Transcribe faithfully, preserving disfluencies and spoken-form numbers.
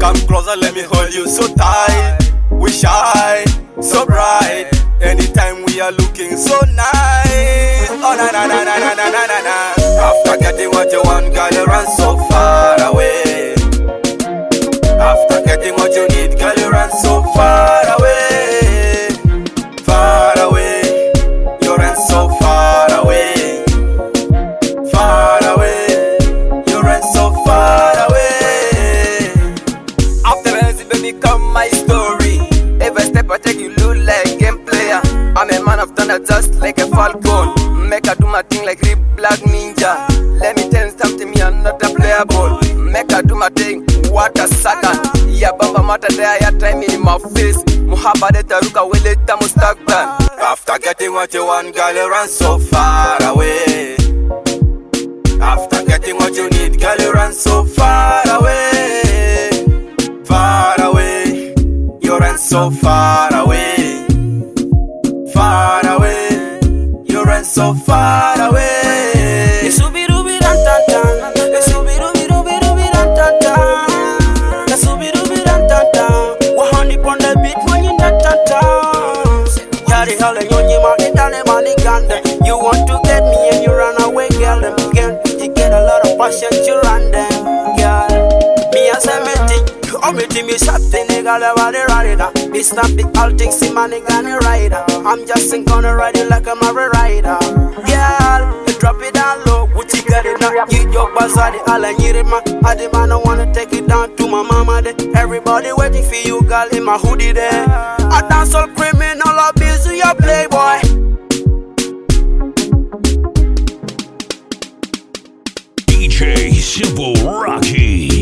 come closer, let me hold you so tight. We shine so bright, anytime we are looking so nice. Oh na na na na na na na na na. After getting what you want, girl, you run so far away. After getting what you need, girl, you run so far away. Far away, you run so far away. Far away, you run so far away. After this, baby, come my story. Every step I take, you look like game player. I'm a man of thunder, just like a falcon. Make I do my thing like Rip Black Ninja. Let me tell you something, me I'm not a player ball. Make I do my thing, what a second. Ya bamba mata there, ya time in my face. Muhaba de taruka wele tamu stuck down. After getting what you want, girl, you run so far away. After getting what you need, girl, you run so far away. Far away, you run so far away. Far away, you run so far away. You want to get me and you run away, girl. Again, you get a lot of passion to run them, girl. Me as a meeting, you meeting me something, nigga, about the rider. It's not the all things, see my nigga, the rider. I'm just gonna ride it like I'm a rider. Girl, you drop it down low, what you got it now? You your bazaar, the all I need it, man. I the man, I wanna take it down to my mama there. Everybody waiting for you, girl, in my hoodie there. I dance all criminal, abuse your playboy. D J Simple Rocky.